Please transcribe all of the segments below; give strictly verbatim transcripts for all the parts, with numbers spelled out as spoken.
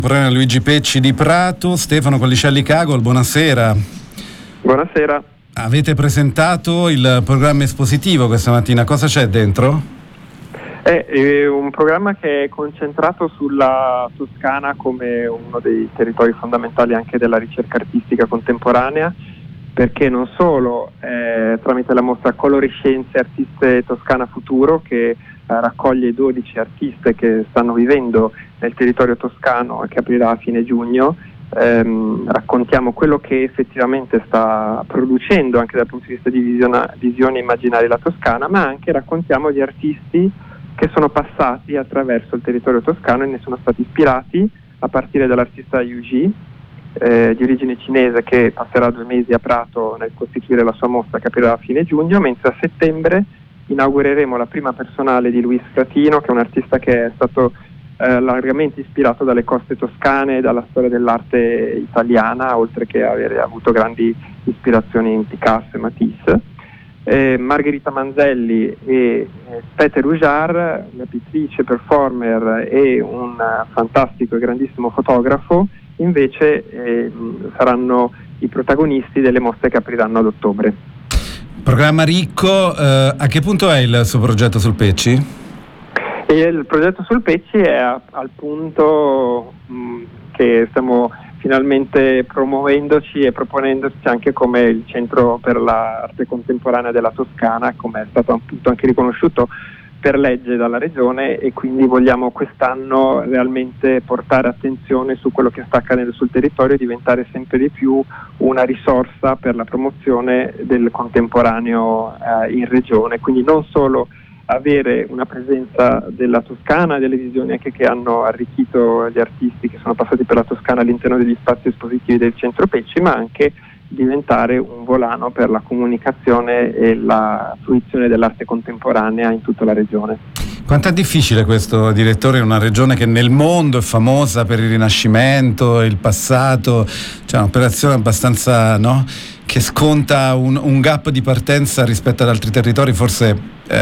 Contemporanea Luigi Pecci di Prato. Stefano Collicelli Cagol, buonasera. Buonasera. Avete presentato il programma espositivo questa mattina, cosa c'è dentro? È, è un programma che è concentrato sulla Toscana come uno dei territori fondamentali anche della ricerca artistica contemporanea, perché non solo eh, tramite la mostra Colorescenze Artiste Toscana Futuro, che eh, raccoglie dodici artiste che stanno vivendo nel territorio toscano e che aprirà a fine giugno, ehm, raccontiamo quello che effettivamente sta producendo anche dal punto di vista di visione, visione immaginaria la Toscana, ma anche raccontiamo di artisti che sono passati attraverso il territorio toscano e ne sono stati ispirati, a partire dall'artista Yu Ji, Eh, di origine cinese, che passerà due mesi a Prato nel costituire la sua mostra che aprirà a fine giugno, mentre a settembre inaugureremo la prima personale di Luis Fratino, che è un artista che è stato eh, largamente ispirato dalle coste toscane e dalla storia dell'arte italiana, oltre che avere avuto grandi ispirazioni in Picasso e Matisse. Eh, Margherita Manzelli e eh, Peter Ujar, una pittrice, performer e un uh, fantastico e grandissimo fotografo, invece eh, saranno i protagonisti delle mostre che apriranno ad ottobre. Programma ricco, eh, a che punto è il suo progetto sul Pecci? E il progetto sul Pecci è a, al punto mh, che stiamo finalmente promuovendoci e proponendoci anche come il centro per l'arte contemporanea della Toscana, come è stato appunto anche riconosciuto per legge dalla regione, e quindi vogliamo quest'anno realmente portare attenzione su quello che sta accadendo sul territorio e diventare sempre di più una risorsa per la promozione del contemporaneo eh, in regione, quindi non solo avere una presenza della Toscana, delle visioni anche che hanno arricchito gli artisti che sono passati per la Toscana all'interno degli spazi espositivi del Centro Pecci, ma anche diventare un volano per la comunicazione e la fruizione dell'arte contemporanea in tutta la regione. Quanto è difficile questo, direttore, in una regione che nel mondo è famosa per il Rinascimento, il passato, cioè un'operazione abbastanza, no, che sconta un, un gap di partenza rispetto ad altri territori forse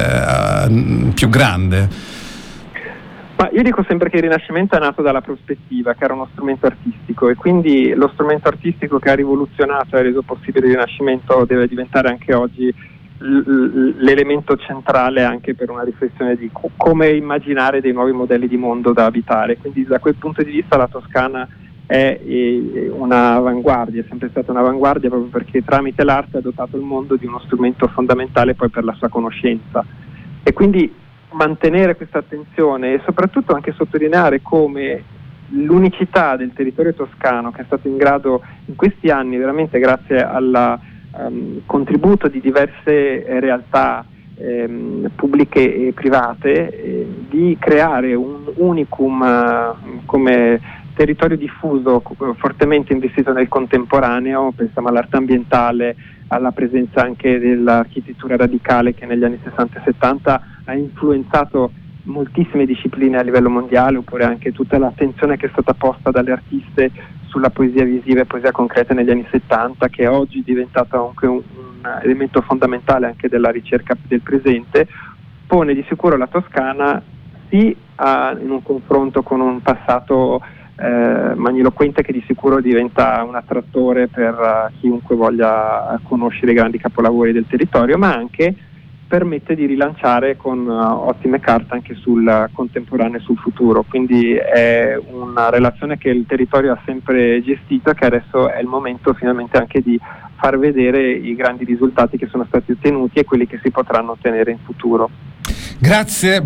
eh, più grande? Ma io dico sempre che il Rinascimento è nato dalla prospettiva, che era uno strumento artistico, e quindi lo strumento artistico che ha rivoluzionato e ha reso possibile il Rinascimento deve diventare anche oggi l- l'elemento centrale anche per una riflessione di co- come immaginare dei nuovi modelli di mondo da abitare. Quindi da quel punto di vista la Toscana è eh, un'avanguardia, è sempre stata un'avanguardia proprio perché tramite l'arte ha dotato il mondo di uno strumento fondamentale poi per la sua conoscenza. E quindi mantenere questa attenzione e soprattutto anche sottolineare come l'unicità del territorio toscano, che è stato in grado in questi anni, veramente grazie al um, contributo di diverse eh, realtà ehm, pubbliche e private, eh, di creare un unicum uh, come territorio diffuso, fortemente investito nel contemporaneo. Pensiamo all'arte ambientale, alla presenza anche dell'architettura radicale che negli anni sessanta e settanta ha influenzato moltissime discipline a livello mondiale, oppure anche tutta l'attenzione che è stata posta dalle artiste sulla poesia visiva e poesia concreta negli anni settanta, che oggi è diventato anche un, un elemento fondamentale anche della ricerca del presente, pone di sicuro la Toscana sì a, in un confronto con un passato Eh, magniloquente, che di sicuro diventa un attrattore per uh, chiunque voglia conoscere i grandi capolavori del territorio, ma anche permette di rilanciare con uh, ottime carte anche sul uh, contemporaneo e sul futuro. Quindi è una relazione che il territorio ha sempre gestito e che adesso è il momento finalmente anche di far vedere i grandi risultati che sono stati ottenuti e quelli che si potranno ottenere in futuro. Grazie.